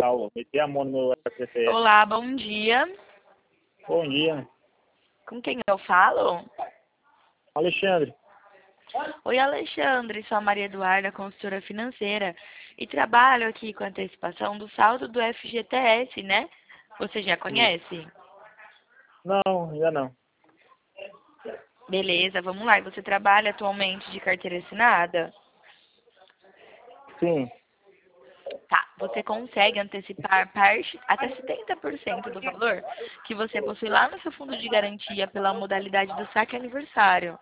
legal. Meti a mão no meu FGTS. Olá, bom dia. Bom dia. Com quem eu falo? Alexandre. Oi, Alexandre, sou a Maria Eduarda, consultora financeira, e trabalho aqui com a antecipação do saldo do FGTS, né? Você já conhece? Não, ainda não. Beleza, vamos lá. E você trabalha atualmente de carteira assinada? Sim. Tá, você consegue antecipar parte, até 70% do valor que você possui lá no seu fundo de garantia pela modalidade do saque aniversário.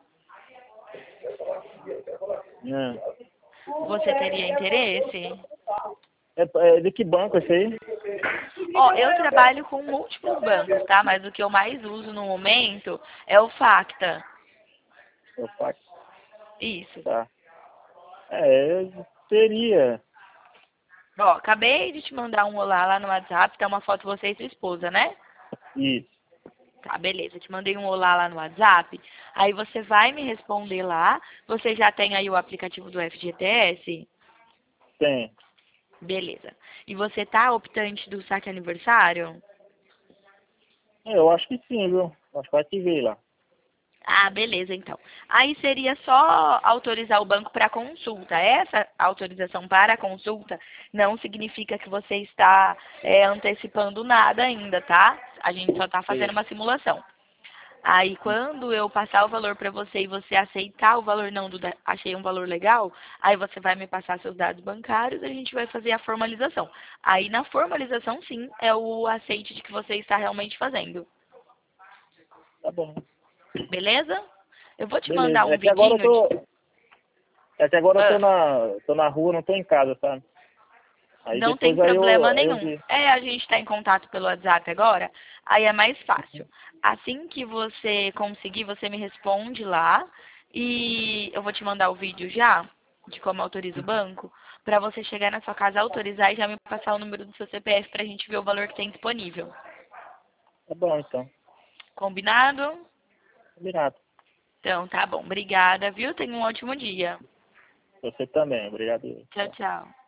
É. Você teria interesse? É de que banco esse aí? Ó, eu trabalho com múltiplos bancos, tá? Mas o que eu mais uso no momento é o Facta. Eu faço. Isso. Tá. Eu teria. Ó, acabei de te mandar um olá lá no WhatsApp, tá uma foto de você e sua esposa, né? Isso. Tá, beleza. Te mandei um olá lá no WhatsApp. Aí você vai me responder lá. Você já tem aí o aplicativo do FGTS? Tem. Beleza. E você tá optante do saque aniversário? Eu acho que sim, viu? Acho que vai te ver lá. Ah, beleza, então. Aí seria só autorizar o banco para consulta. Essa autorização para consulta não significa que você está antecipando nada ainda, tá? A gente só está fazendo Sei. uma simulação. Aí quando eu passar o valor para você e você aceitar o valor, não, achei um valor legal, aí você vai me passar seus dados bancários e a gente vai fazer a formalização. Aí na formalização, sim, é o aceite de que você está realmente fazendo. Tá bom. Beleza? Eu vou te mandar Beleza. um vidinho de... É que agora eu Ah, tô na rua, não tô em casa, sabe? Aí não depois tem problema aí eu nenhum. vi. A gente está em contato pelo WhatsApp agora, aí é mais fácil. Assim que você conseguir, você me responde lá e eu vou te mandar o vídeo já de como autoriza o banco, para você chegar na sua casa, autorizar e já me passar o número do seu CPF para a gente ver o valor que tem disponível. Tá bom, então. Combinado? Combinado. Então, tá bom. Obrigada, viu? Tenha um ótimo dia. Você também. Obrigado. Tchau, tchau.